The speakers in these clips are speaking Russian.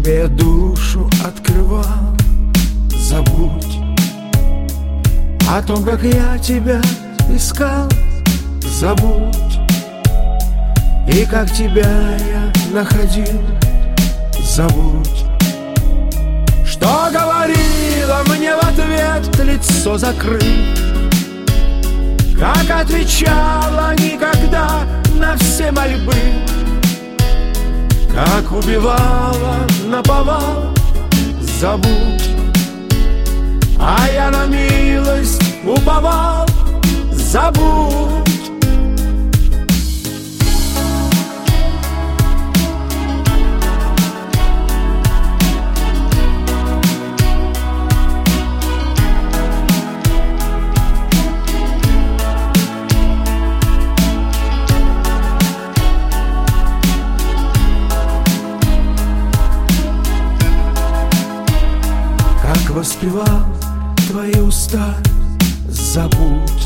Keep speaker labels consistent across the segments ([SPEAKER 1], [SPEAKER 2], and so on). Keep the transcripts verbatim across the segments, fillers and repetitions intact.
[SPEAKER 1] тебе я душу открывал. Забудь о том, как я тебя искал. Забудь и как тебя я находил. Забудь, что говорила мне в ответ, лицо закрыть. Как отвечала никогда на все мольбы. Как убивала наповал. Забудь, а я на милость уповал. Забудь. Как воспевал твои уста. Забудь,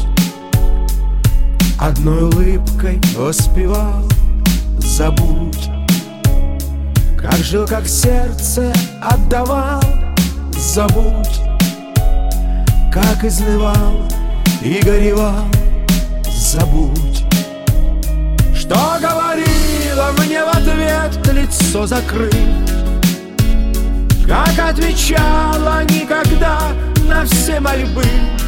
[SPEAKER 1] одной улыбкой воспевал. Забудь, как жил, как сердце отдавал. Забудь, как изнывал и горевал. Забудь, что говорила мне в ответ, лицо закрыть. Как отвечала никогда на все мольбы.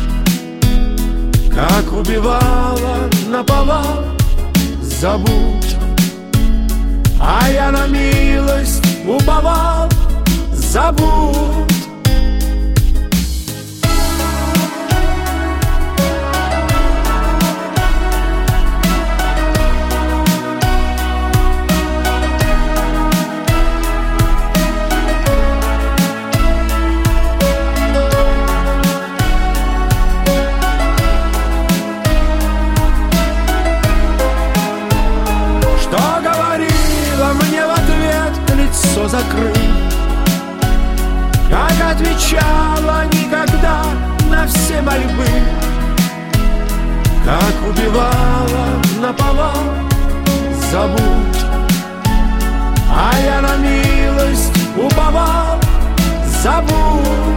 [SPEAKER 1] Как убивала наповал. Забудь, а я на милость уповал. Забудь. Лицо закрыть. Как отвечала никогда на все мольбы. Как убивала наповал. Забудь, а я на милость уповал. Забудь.